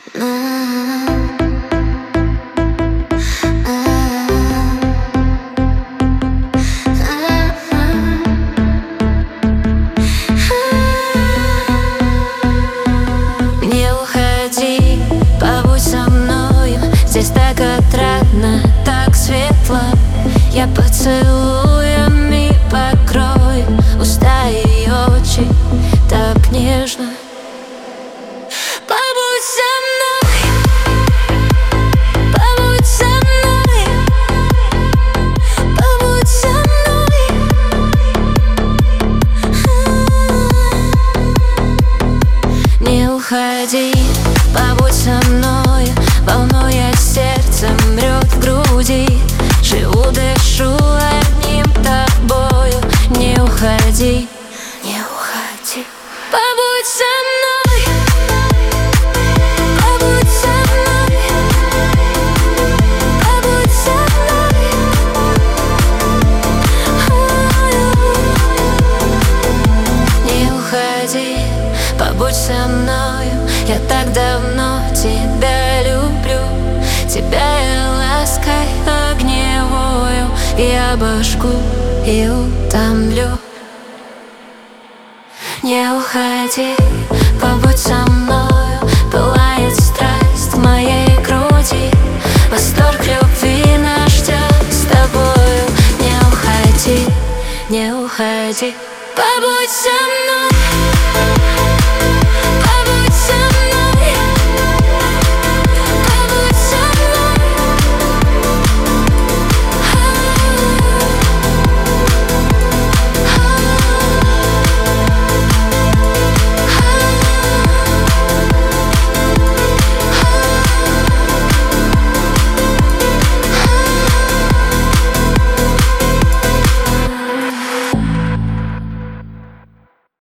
Не уходи, побудь со мною. Здесь так отрадно, так светло. Я поцелуями покрою уста и очи так нежно. Побудь со мной, побудь со мной, побудь со мной. Не уходи, побудь со мною. Волнуясь сердцем, мрет в груди. Живу, дышу одним тобою. Не уходи, не уходи. Побудь со мной, побудь со мной, побудь со мной. Не уходи, побудь со мною. Я так давно тебя люблю. Тебя я лаской огневою и обожгу и утомлю. Не уходи, побудь со мною. Пылает страсть в моей груди. Восторг любви нас ждет с тобою. Не уходи, не уходи.